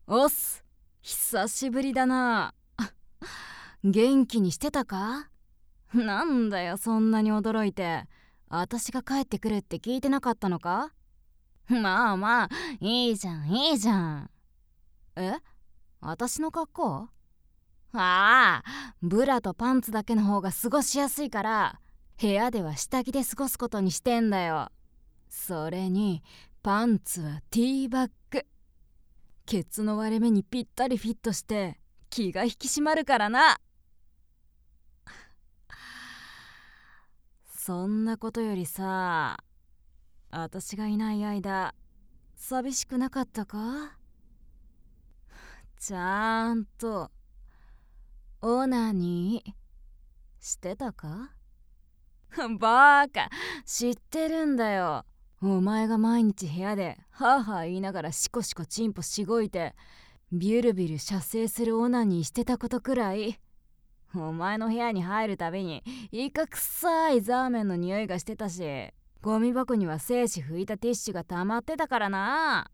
おっす、久しぶりだな。元気にしてたか？なんだよ、そんなに驚いて。私が帰ってくるって聞いてなかったのか？まあまあ、いいじゃんいいじゃん。え？私の格好？ああ、ブラとパンツだけの方が過ごしやすいから、部屋では下着で過ごすことにしてんだよ。それにパンツはティーバッグ。ケツの割れ目にぴったりフィットして気が引き締まるからな。そんなことよりさ、私がいない間寂しくなかったか？ちゃんとオナニーしてたか？バーカ、知ってるんだよ。お前が毎日部屋でハーハー言いながらシコシコチンポしごいてビュルビュル射精するオナニーしてたことくらい。お前の部屋に入るたびにイカ臭いザーメンの匂いがしてたし、ゴミ箱には精子拭いたティッシュが溜まってたからな。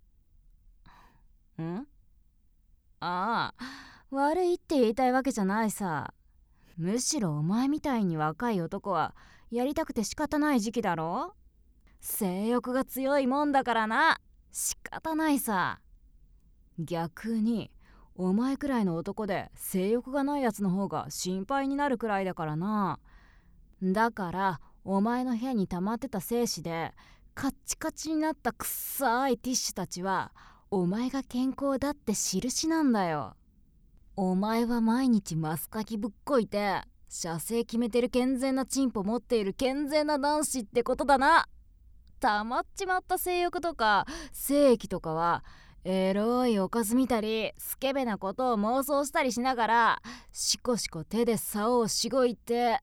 ああ、悪いって言いたいわけじゃないさ。むしろお前みたいに若い男はやりたくて仕方ない時期だろ。性欲が強いもんだからな。仕方ないさ。逆にお前くらいの男で性欲がないやつの方が心配になるくらいだからな。だからお前の部屋に溜まってた精子でカッチカチになったくっさいティッシュたちはお前が健康だって印なんだよ。お前は毎日マスカキぶっこいて射精決めてる健全なチンポ持っている健全な男子ってことだな。溜まっちまった性欲とか性器とかはエロいおかず見たりスケベなことを妄想したりしながらシコシコ手で竿をしごいて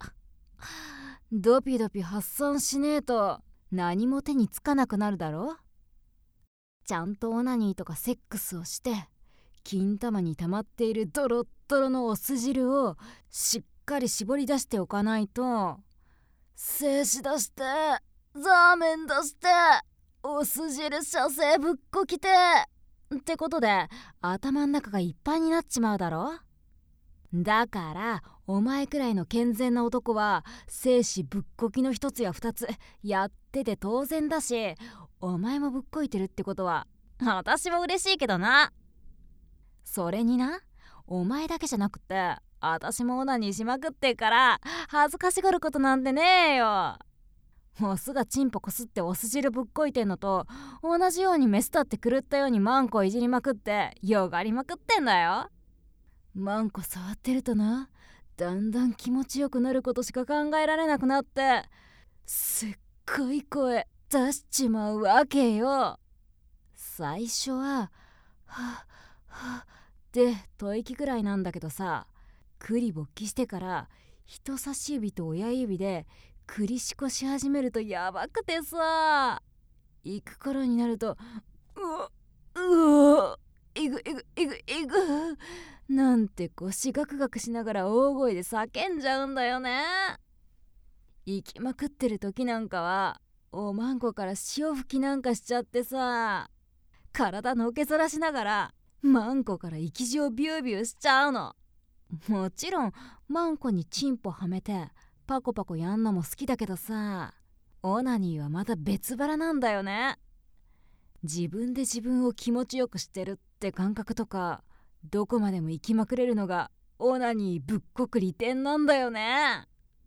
ドピドピ発散しねえと何も手につかなくなるだろ。ちゃんとオナニーとかセックスをして金玉に溜まっているドロッドロのお酢汁をしっかり絞り出しておかないと、精子出してザーメン出してお酢汁射精ぶっこきてってことで頭ん中がいっぱいになっちまうだろ。だからお前くらいの健全な男は精子ぶっこきの一つや二つやってて当然だし、お前もぶっこいてるってことは私も嬉しいけどな。それにな、お前だけじゃなくて私もオナニーしまくってから恥ずかしがることなんてねえよ。オスがチンポこすってお酢汁ぶっこいてんのと同じようにメスだって狂ったようにマンコいじりまくってよがりまくってんだよ。マンコ触ってるとな、だんだん気持ちよくなることしか考えられなくなってすっごい声出しちまうわけよ。最初はははで吐息くらいなんだけどさ、栗勃起してから人差し指と親指で栗しこし始めるとやばくてさ、行く頃になるとうわいぐいぐいぐいぐなんて腰ガクガクしながら大声で叫んじゃうんだよね。行きまくってる時なんかはおまんこから潮吹きなんかしちゃってさ、体のけぞらしながらマンコから生き血をビュービューしちゃうの。もちろんマンコにチンポはめてパコパコやんのも好きだけどさ、オナニーはまた別腹なんだよね。自分で自分を気持ちよくしてるって感覚とかどこまでも行きまくれるのがオナニーぶっこく利点なんだよね。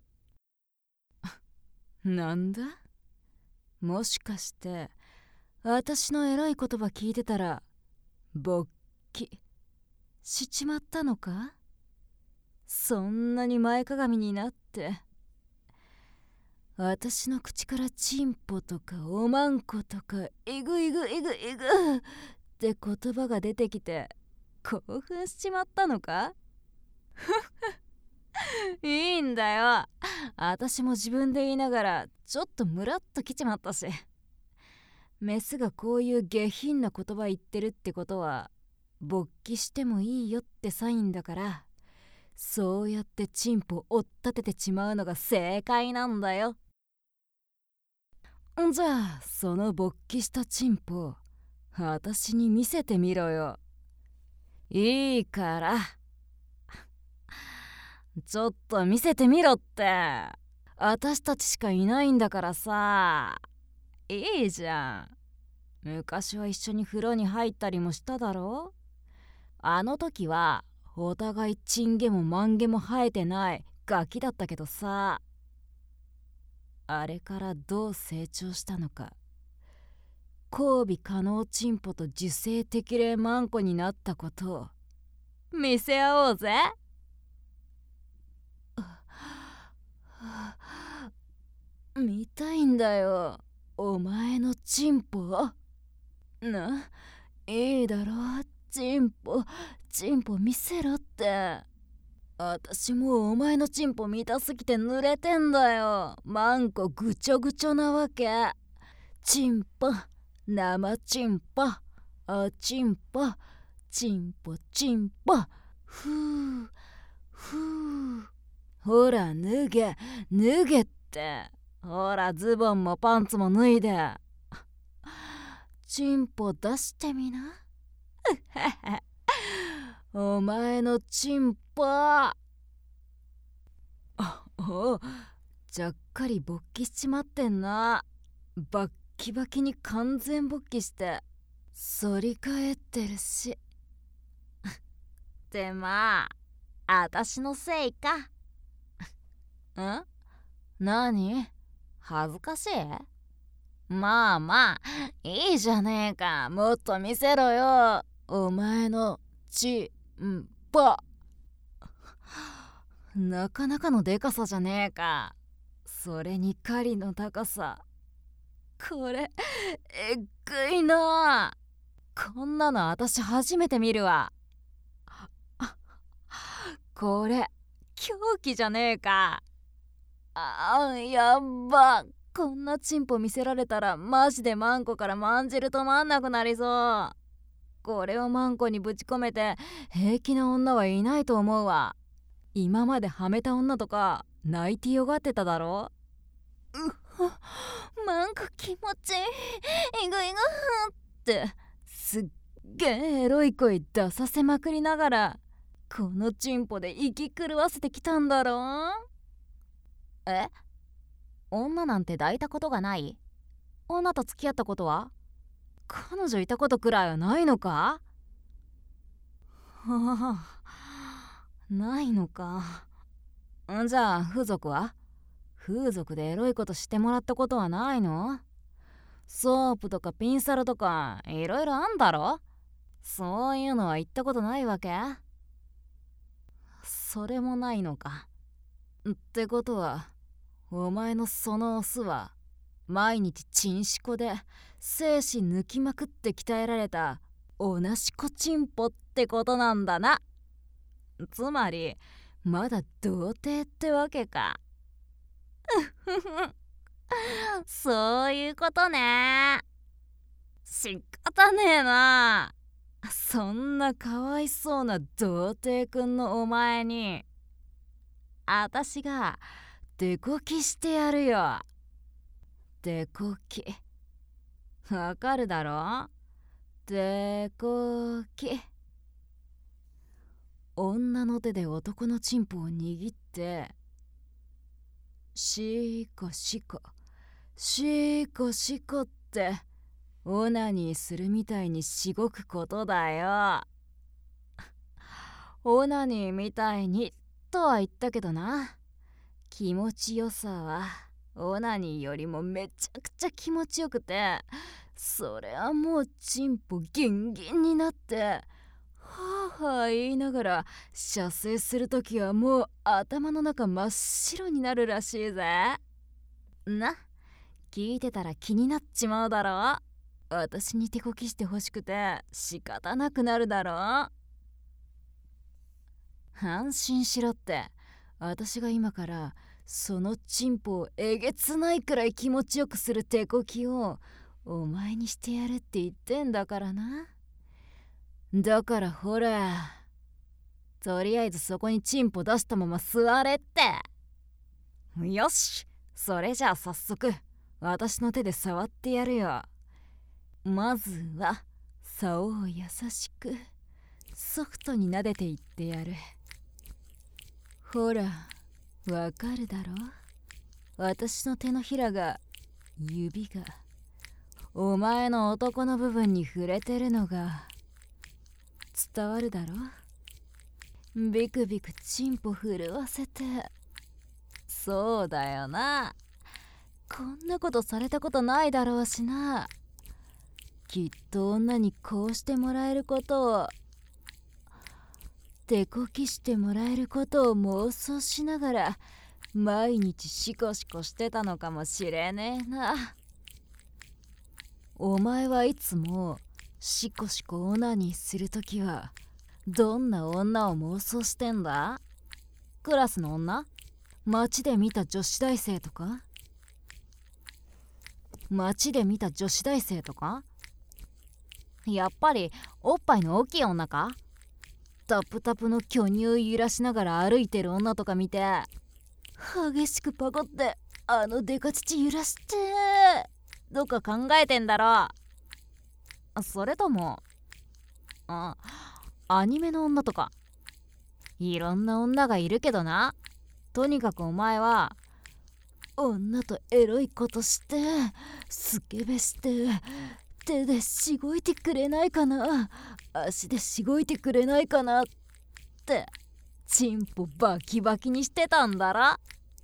なんだ、もしかして私のエロい言葉聞いてたら勃起しちまったのか？そんなに前かがみになって私の口からチンポとかおまんことかイグイグイグイグって言葉が出てきて興奮しちまったのか？いいんだよ。私も自分で言いながらちょっとムラっときちまったし、メスがこういう下品な言葉言ってるってことは勃起してもいいよってサインだから、そうやってチンポ追っ立ててちまうのが正解なんだよ。じゃあその勃起したチンポ私に見せてみろよ。いいから。ちょっと見せてみろって。私たちしかいないんだからさ。いいじゃん。昔は一緒に風呂に入ったりもしただろ。あの時はお互いチンゲもマンゲも生えてないガキだったけどさ。あれからどう成長したのか。交尾可能チンポと受精適齢マンコになったことを見せ合おうぜ。見たいんだよ、お前のチンポ。いいだろ、チンポ見せろって。私もうお前のチンポ見たすぎて濡れてんだよ。マンコぐちょぐちょなわけ。チンポ、生チンポ、おチンポ、チンポチンポ、ふうふう。ほら脱げって。ほらズボンもパンツも脱いで。チンポ出してみな。お前のチンポ。おちゃっかり勃起しちまってんな。バッキバキに完全勃起して反り返ってるし。ってまあ私のせいか。何恥ずかしい？まあいいじゃねえか。もっと見せろよ、お前のチンポ。なかなかのでかさじゃねえか。それに狩りの高さ。これえっぐいな。こんなの私初めて見るわ。これ狂気じゃねえか。やっば。こんなチンポ見せられたらマジでマンコからまんじる止まんなくなりそう。これをマンコにぶち込めて平気な女はいないと思うわ。今まではめた女とか泣いてよがってただろ。マンコ気持ちいい。いぐいぐってすっげえエロい声出させまくりながらこのチンポで息狂わせてきたんだろ。女なんて抱いたことがない？女と付き合ったことは？彼女いたことくらいはないのか？ないのか。じゃあ風俗は？風俗でエロいことしてもらったことはないの？ソープとかピンサロとかいろいろあんだろ。そういうのは行ったことないわけ？それもないのか。ってことはお前のそのオスは毎日チンシコで精子抜きまくって鍛えられたおなしこチンポってことなんだな。つまりまだ童貞ってわけか。そういうことね。仕方ねえな。そんなかわいそうな童貞くんのお前にあたしがデコキしてやるよ。デコキわかるだろ。デコキ。女の手で男のチンポを握ってシコシコシコシコってオナニーするみたいにしごくことだよ。オナニーみたいにとは言ったけどな。気持ちよさはオナニーよりもめちゃくちゃ気持ちよくて、それはもうチンポギンギンになってはあはあ言いながら射精するときはもう頭の中真っ白になるらしいぜ。聞いてたら気になっちまうだろ。私に手こきしてほしくて仕方なくなるだろ。安心しろって。私が今からそのチンポをえげつないくらい気持ちよくする手こきをお前にしてやるって言ってんだからな。だからほら、とりあえずそこにチンポ出したまま座れって。よし、それじゃあ早速私の手で触ってやるよ。まずは竿を優しくソフトに撫でていってやる。ほら、わかるだろ？私の手のひらが、指がお前の男の部分に触れてるのが伝わるだろ？ビクビクチンポ震わせて。そうだよな。こんなことされたことないだろうしな。きっと女にこうしてもらえることを、手こきしてもらえることを妄想しながら毎日シコシコしてたのかもしれねえな。お前はいつもシコシコオナニーするときはどんな女を妄想してんだ？クラスの女？街で見た女子大生とか？やっぱりおっぱいの大きい女か？タプタプの巨乳揺らしながら歩いてる女とか見て激しくパコってデカ乳揺らしてどっか考えてんだろ。それともアニメの女とか。いろんな女がいるけどな。とにかくお前は女とエロいことしてスケベして手でしごいてくれないかな、足でしごいてくれないかなってチンポバキバキにしてたんだろ。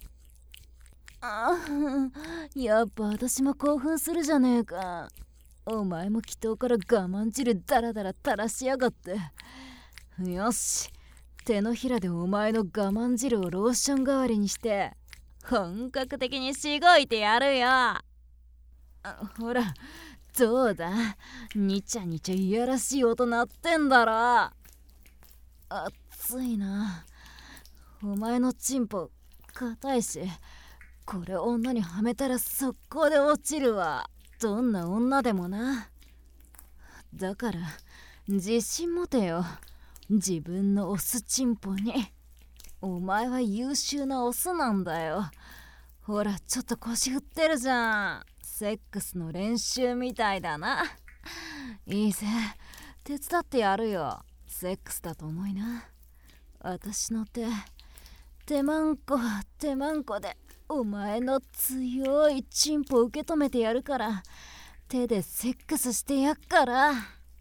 やっぱ私も興奮するじゃねえか。お前も祈祷から我慢汁ダラダラ垂らしやがって。よし、手のひらでお前の我慢汁をローション代わりにして本格的にしごいてやるよ。ほら、どうだ、にちゃにちゃいやらしい音鳴ってんだろ。熱いな。お前のチンポ硬いし、これ女にはめたら速攻で落ちるわ。どんな女でもな。だから自信持てよ、自分のオスチンポに。お前は優秀なオスなんだよ。ほら、ちょっと腰振ってるじゃん。セックスの練習みたいだな。いいぜ、手伝ってやるよ。セックスだと思いな。私の手まんこでお前の強いチンポ受け止めてやるから、手でセックスしてやっから。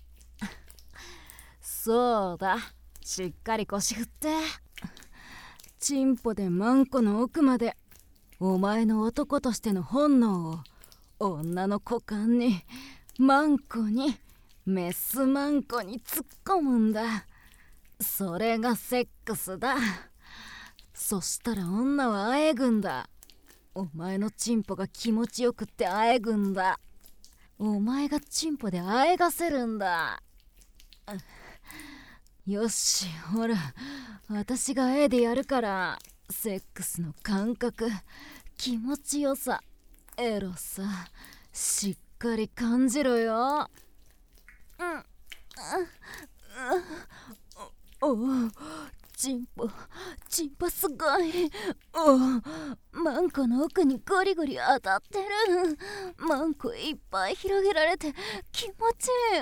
そうだ、しっかり腰振って。チンポでマンコの奥までお前の男としての本能を女の股間に、マンコに、メスマンコに突っ込むんだ。それがセックスだ。そしたら女はあえぐんだ。お前のチンポが気持ちよくってあえぐんだ。お前がチンポであえがせるんだ。よし、ほら、私があえでやるから、セックスの感覚、気持ちよさ、エロさ、しっかり感じろよ。おお、チンポすごい。マンコの奥にゴリゴリ当たってる。マンコいっぱい広げられて気持ちいい。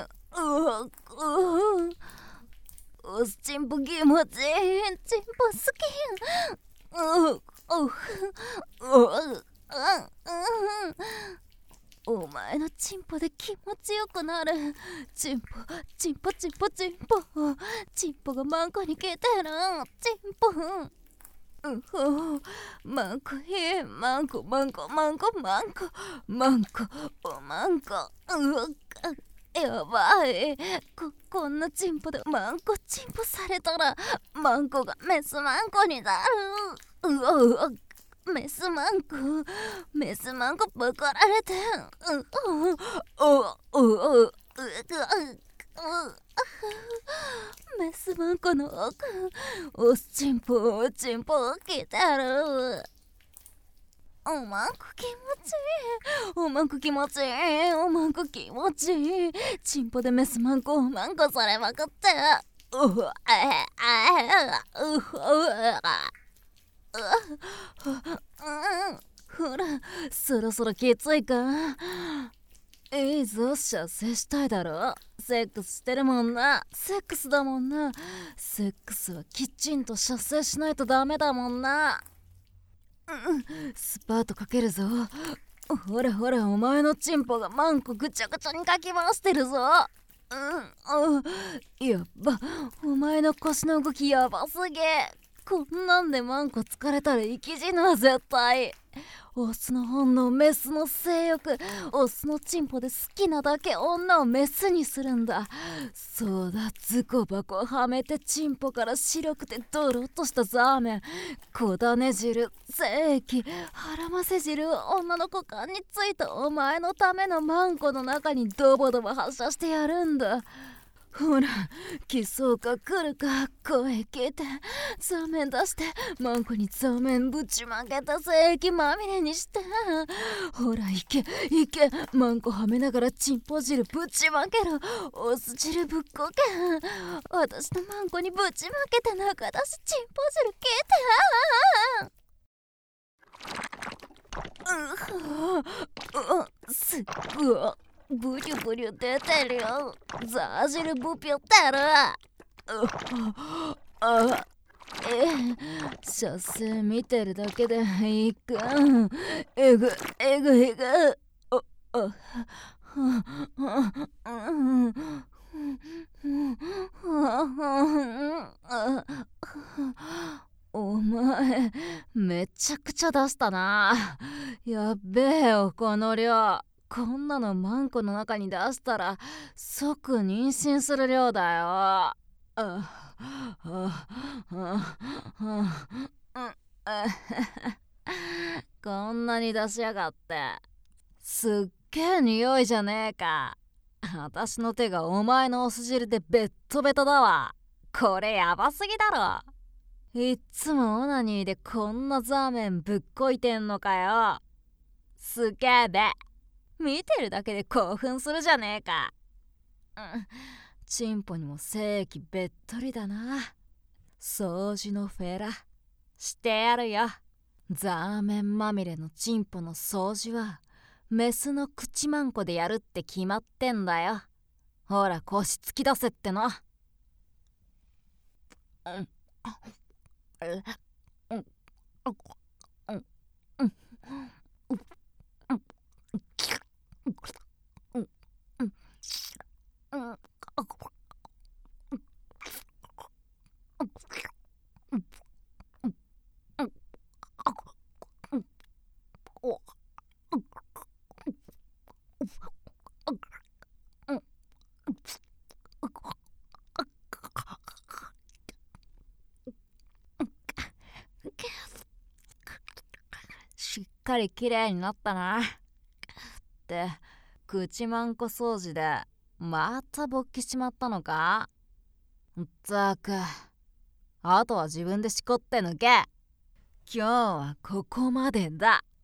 おすチンポ気持ちいい。チンポ好き。お前のチンポで気持ちよくなる。チンポがマンコに来てる。チンポ。マンコいい。マンコ。やばい。こんなチンポでマンコチンポされたらマンコがメスマンコになる。メスマンコぶかられて。メスマンコの奥、オスチンポ来てる。おまんこ気持ちいい。チンポでメスマンコおまんこされまくって。ほら、そろそろきついか。 いいぞ、射精したいだろ。セックスしてるもんな。セックスだもんな。セックスはきちんと射精しないとダメだもんな。スパートかけるぞ。ほらほら、お前のチンポがマンコぐちゃぐちゃにかき回してるぞ。やっば、お前の腰の動きやばすぎ。こんなんでマンコ疲れたら生き死ぬわ絶対。オスの本能、メスの性欲。オスのチンポで好きなだけ女をメスにするんだ。そうだ、ズコバコはめてチンポから白くてドロッとしたザーメン、小種汁、精液、腹ませ汁、女の股間についたお前のためのマンコの中にドボドボ発射してやるんだ。ほら、来そうか来るか、声聞いて、ザーメン出して、マンコにザーメンぶちまけた精液まみれにして。ほら、いけいけ、マンコはめながらチンポ汁ぶちまけろ。お酢汁ぶっこけ。私のマンコにぶちまけて中出しチンポ汁聞いて。すっごいブリュブリュ出てるよ。ザー汁ぶぴょってる。射精見てるだけでいかん。えぐえぐえぐ。お前めちゃくちゃ出したな。やっべえよこの量。こんなのマンコの中に出したら即妊娠する量だよ。こんなに出しやがって。すっげえ匂いじゃねえか。私の手がお前のお酢汁でベットベトだわ。これやばすぎだろ。いっつもオナニーでこんなザーメンぶっこいてんのかよ。すげえべ。見てるだけで興奮するじゃねえか。チンポにも精液べっとりだな。掃除のフェラしてやるよ。ザーメンまみれのチンポの掃除はメスの口マンコでやるって決まってんだよ。ほら腰突き出せっての。しっかりきれいになったな。って口マンコ掃除でまた勃起しちまったのか。ったく、あとは自分でしこって抜け。今日はここまでだ。